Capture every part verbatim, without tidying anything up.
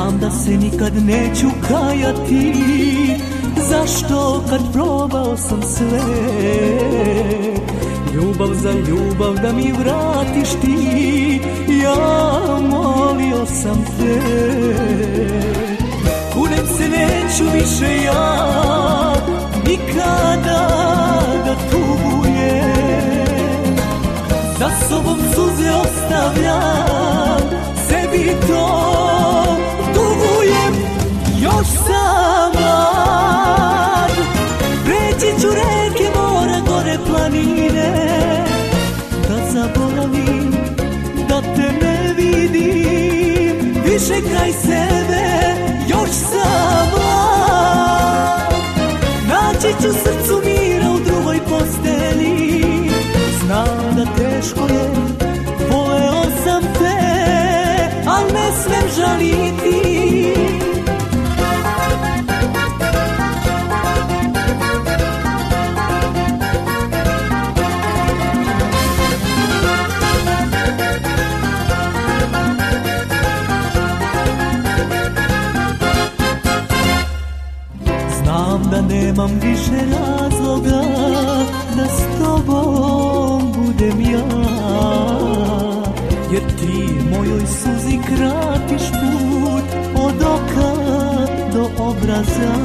Znam da se nikad neću kajati, zašto kad probao sam sve. Ljubav za ljubav da mi vratiš ti, ja molio sam te. Kunem se neću više ja nikada da tugujem, za sobom suze ostavljam, sebi to dugujem. Još sam mlad, preći ću reke, mora, gore planine, da zaboravim, da te ne vidim više kraj sebe. Još sam mlad, naći ću srcu mira u drugoj posteli. Znam da teško je, voleo sam te, al ne smem žaliti. Znam da nemam više razloga da s tobom budem ja, jer ti mojoj suzi kratiš put od oka do obraza.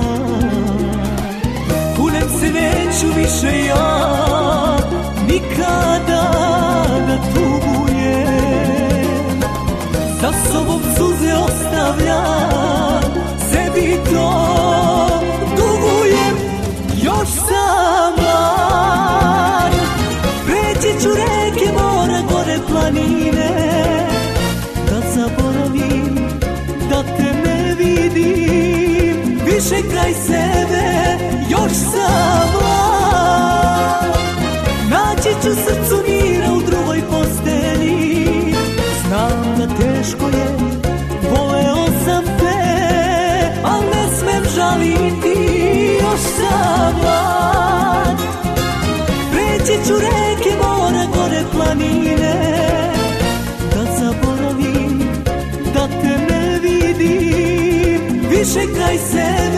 Kunem se neću više ja nikada da tugujem, za sobom suze ostavljam, sebi to dugujem. Još sam mlad, preći ću reke, mora, gore planine, da zaboravim, da te ne vidim više kraj sebe. Još sam mlad, naći ću srcu mira u drugoj posteli. Znam da teško je, voleo sam te, al ne smem žaliti. Još sam mlad, preći ću reke, mora, gore planine, da zaboravim, da te ne vidim više kraj sebe.